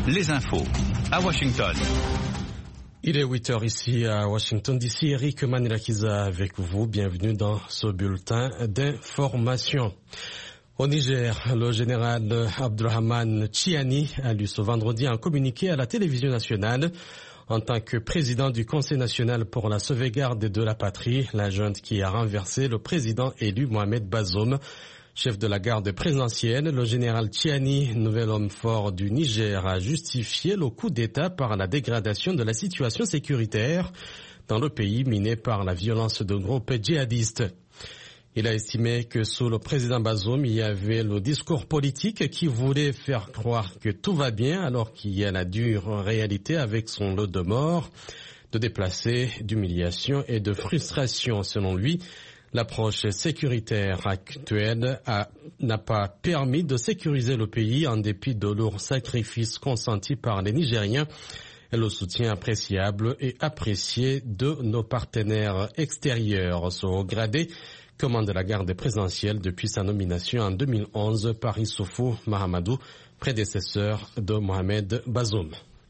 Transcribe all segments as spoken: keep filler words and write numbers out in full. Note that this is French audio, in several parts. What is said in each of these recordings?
les infos à Washington. Il est huit heures ici à Washington D C. Eric Manilakiza avec vous. Bienvenue dans ce bulletin d'information. Au Niger, le général Abdurrahman Chiani a lu ce vendredi un communiqué à la télévision nationale. En tant que président du Conseil national pour la sauvegarde de la patrie, la junte qui a renversé le président élu Mohamed Bazoum. Chef de la garde présidentielle, le général Chiani, nouvel homme fort du Niger, a justifié le coup d'État par la dégradation de la situation sécuritaire dans le pays miné par la violence de groupes djihadistes. Il a estimé que sous le président Bazoum, il y avait le discours politique qui voulait faire croire que tout va bien alors qu'il y a la dure réalité avec son lot de morts, de déplacés, d'humiliation et de frustration. Selon lui, l'approche sécuritaire actuelle a, n'a pas permis de sécuriser le pays en dépit de lourds sacrifices consentis par les Nigériens et le soutien appréciable et apprécié de nos partenaires extérieurs. Ce haut gradé commande la garde présidentielle depuis sa nomination en deux mille onze par Issoufou Mahamadou, prédécesseur de Mohamed Bazoum.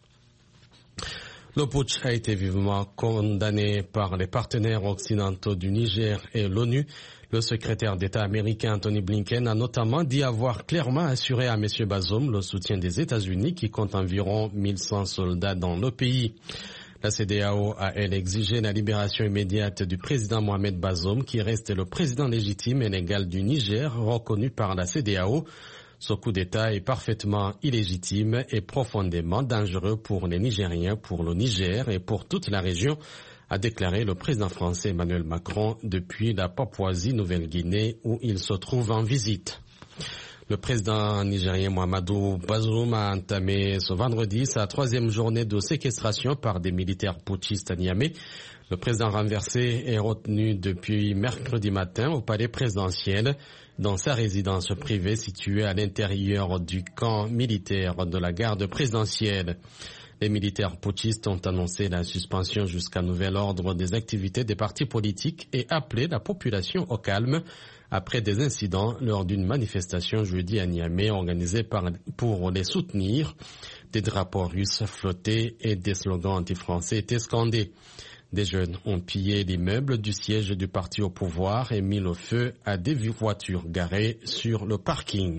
Le putsch a été vivement condamné par les partenaires occidentaux du Niger et l'ONU. Le secrétaire d'État américain Anthony Blinken a notamment dit avoir clairement assuré à M. Bazoum le soutien des États-Unis qui compte environ mille cent soldats dans le pays. La C D A O a, elle, exigé la libération immédiate du président Mohamed Bazoum qui reste le président légitime et légal du Niger, reconnu par la C D A O. Ce coup d'État est parfaitement illégitime et profondément dangereux pour les Nigériens, pour le Niger et pour toute la région, a déclaré le président français Emmanuel Macron depuis la Papouasie-Nouvelle-Guinée où il se trouve en visite. Le président nigérien Mohamedou Bazoum a entamé ce vendredi sa troisième journée de séquestration par des militaires putschistes à Niamey. Le président renversé est retenu depuis mercredi matin au palais présidentiel dans sa résidence privée située à l'intérieur du camp militaire de la garde présidentielle. Les militaires putschistes ont annoncé la suspension jusqu'à nouvel ordre des activités des partis politiques et appelé la population au calme après des incidents lors d'une manifestation jeudi à Niamey organisée par, pour les soutenir. Des drapeaux russes flottaient et des slogans anti-français étaient scandés. Des jeunes ont pillé l'immeuble du siège du parti au pouvoir et mis le feu à des voitures garées sur le parking.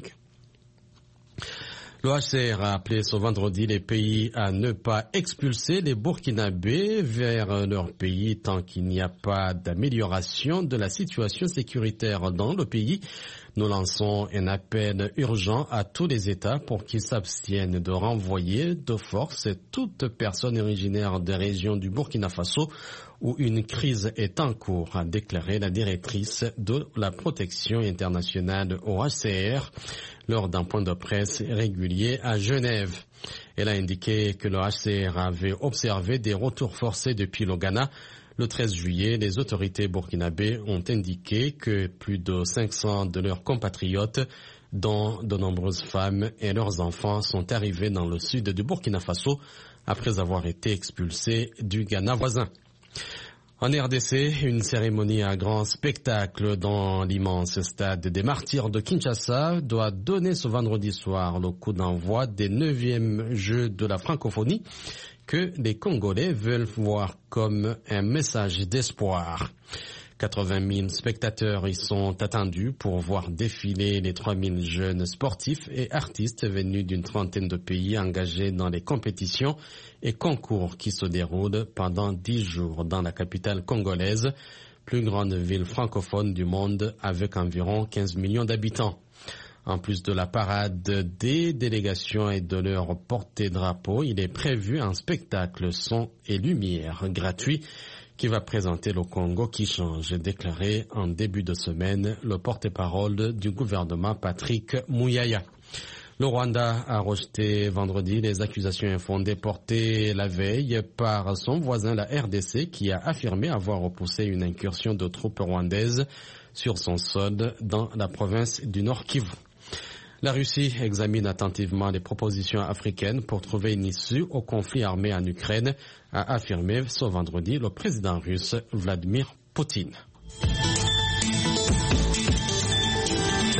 Le H C R a appelé ce vendredi les pays à ne pas expulser les Burkinabés vers leur pays tant qu'il n'y a pas d'amélioration de la situation sécuritaire dans le pays. Nous lançons un appel urgent à tous les États pour qu'ils s'abstiennent de renvoyer de force toute personne originaire des régions du Burkina Faso où une crise est en cours, a déclaré la directrice de la protection internationale au H C R lors d'un point de presse régulier à Genève. Elle a indiqué que le H C R avait observé des retours forcés depuis le Ghana. Le treize juillet, les autorités burkinabées ont indiqué que plus de cinq cents de leurs compatriotes, dont de nombreuses femmes et leurs enfants, sont arrivés dans le sud du Burkina Faso après avoir été expulsés du Ghana voisin. En R D C, une cérémonie à grand spectacle dans l'immense stade des Martyrs de Kinshasa doit donner ce vendredi soir le coup d'envoi des neuvièmes Jeux de la francophonie que les Congolais veulent voir comme un message d'espoir. quatre-vingt mille spectateurs y sont attendus pour voir défiler les trois mille jeunes sportifs et artistes venus d'une trentaine de pays engagés dans les compétitions et concours qui se déroulent pendant dix jours dans la capitale congolaise, plus grande ville francophone du monde avec environ quinze millions d'habitants. En plus de la parade des délégations et de leur porte-drapeau, il est prévu un spectacle son et lumière gratuit qui va présenter le Congo qui change, déclaré en début de semaine le porte-parole du gouvernement Patrick Muyaya. Le Rwanda a rejeté vendredi les accusations infondées portées la veille par son voisin la R D C qui a affirmé avoir repoussé une incursion de troupes rwandaises sur son sol dans la province du Nord Kivu. La Russie examine attentivement les propositions africaines pour trouver une issue au conflit armé en Ukraine, a affirmé ce vendredi le président russe Vladimir Poutine.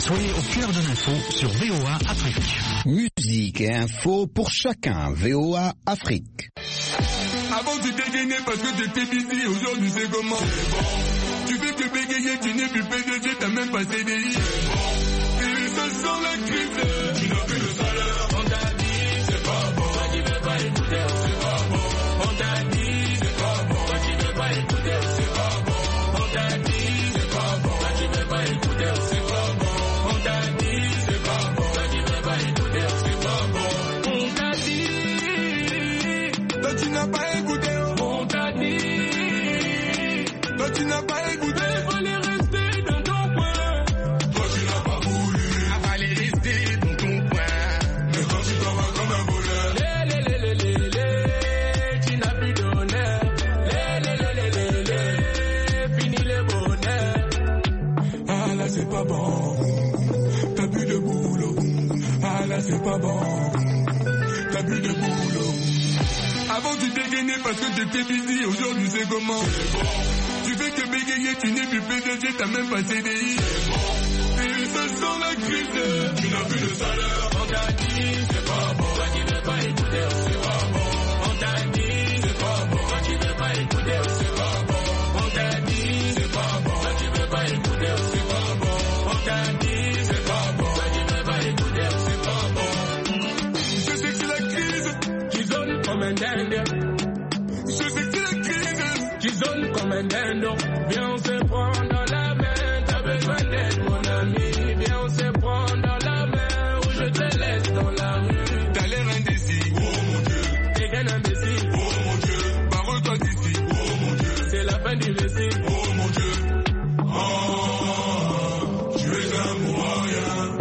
Soyez au cœur de l'info sur V O A Afrique. Musique et info pour chacun. V O A Afrique. Avant tu dégainais parce que tu étais busy, aujourd'hui c'est comment? C'est bon. Tu fais que bégayer, tu n'es plus P D G, t'as même pas C D I. C'est bon. Et ça sent la crise, tu n'as plus de salaire. On t'a dit, c'est pas bon. Toi qui veux pas écouter, c'est pas bon. On t'a dit, c'est pas bon. Toi qui veux pas écouter, c'est pas bon. On t'a dit, c'est pas bon. Toi qui veux pas écouter, c'est pas bon. On t'a dit, c'est pas bon. Toi qui veux pas écouter, c'est pas bon. On t'a dit, toi tu n'as pas écouté. On t'a dit, toi tu n'as pas écouté. Il fallait rester dans ton coin. Toi tu n'as pas voulu. Il fallait rester dans ton coin. Mais quand tu t'en vas comme un voleur. Lé, lé, lé, lé, lé, lé, tu n'as plus d'honneur. Lé, lé, lé, lé, lé, lé, fini le bonheur. Ah là c'est pas bon. T'as plus de boulot. Ah là c'est pas bon. T'as plus de boulot. Avant tu dégainais parce que t'étais busy, aujourd'hui c'est comment? C'est bon. Tu fais que bégayer, tu n'es plus P D G, t'as même pas C D I. C'est bon. Et ça sent la crise, tu n'as plus de salaire. On t'a dit, c'est pas bon. Toi qui veux pas écouter, c'est pas bon. On t'a dit, c'est pas bon. Toi qui veux pas écouter, c'est pas bon. On t'a dit, c'est pas bon. Toi qui veux pas écouter, c'est pas bon. On t'a dit, c'est pas bon. Toi qui veux pas écouter, c'est pas bon. Je sais que c'est la crise qui zone comme un dingue. Je sais que c'est la crise qui zone comme un dingue. Viens on se prend dans la main. T'as besoin d'aide mon ami. Viens on se prend dans la main. Ou je te laisse dans la rue. T'as l'air indécis, oh mon Dieu. T'es qu'un imbécile, oh mon Dieu. Barre-toi d'ici, oh mon Dieu. C'est la fin du récit, oh mon Dieu. Oh, tu es un moyen.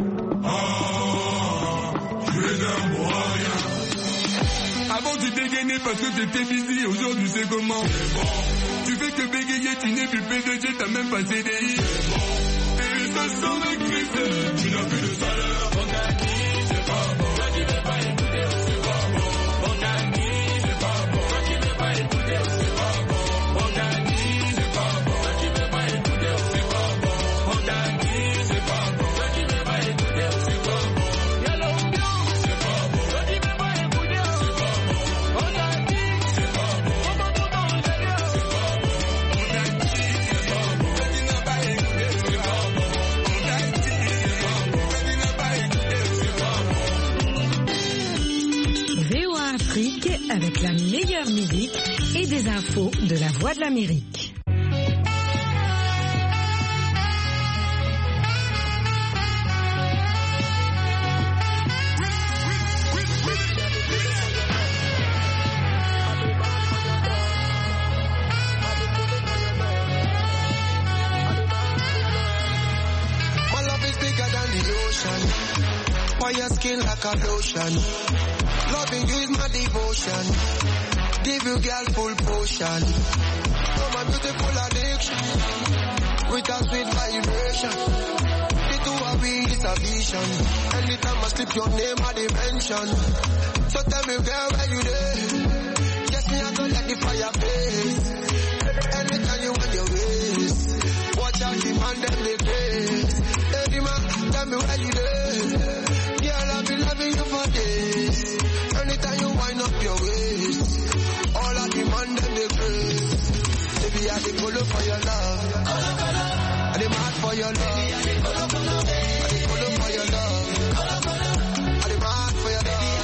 Oh, tu es un moyen. Avant tu dégainais parce que t'étais busy, aujourd'hui c'est comment? C'est bon. Tu fais que bégayer, tu n'es plus P D G, t'as même pas C D I. C'est bon. Et ça sent la crise, tu n'as plus de salaire. On t'a dit, c'est pas bon. Toi qui veux pas écouter, c'est pas bon. On t'a dit, c'est pas bon. Toi qui veux pas écouter, c'est pas bon. On t'a dit, c'est pas bon. Toi qui veux pas écouter, c'est pas bon. On t'a dit, c'est pas bon. Toi qui veux pas écouter, c'est pas bon. Y'a l'ambiance, c'est pas bon. Toi qui veux pas écouter, c'est pas bon. On t'a dit, c'est pas bon. On va tout dans le délire, c'est pas bon. On t'a dit, c'est pas bon. Toi qui n'as pas écouté, c'est pas bon. On t'a dit, c'est pas bon. Toi qui n'as pas écouté, c'est pas bon. V O A Afrique avec la meilleure musique et des infos de la Voix de l'Amérique. My love is bigger than the ocean. Why your skin like a lotion? Loving you is my devotion. Give you girl full potion. Oh my beautiful addiction. With a sweet vibration. The two of we is a vision. Anytime I slip your name I dimension. So tell me girl where you there? Yes me I go let the fire blaze. Anytime you want your ways. Watch out the man them they craze. Hey man tell me where you there? Girl I've been loving you for days. Anytime you wind up your waist, all of the man them they craze. Baby I dey follow for your love, I dey mad for your love, I dey follow for your love, I dey mad for your love.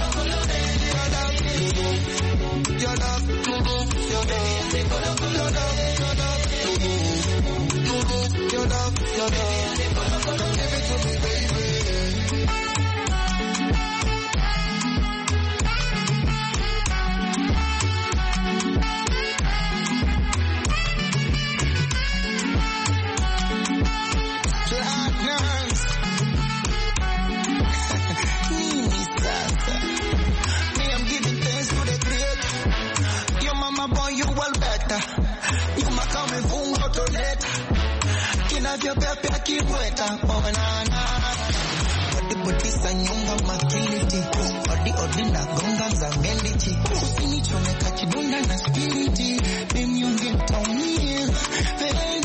Your love, your love, your love, your love, your love, your love, your love. Give it to me, baby. Your baby akiweta oh nana odi body sanyonga matility odi odi na gonga za melody usinichome kachidunda na spiriti then you get on me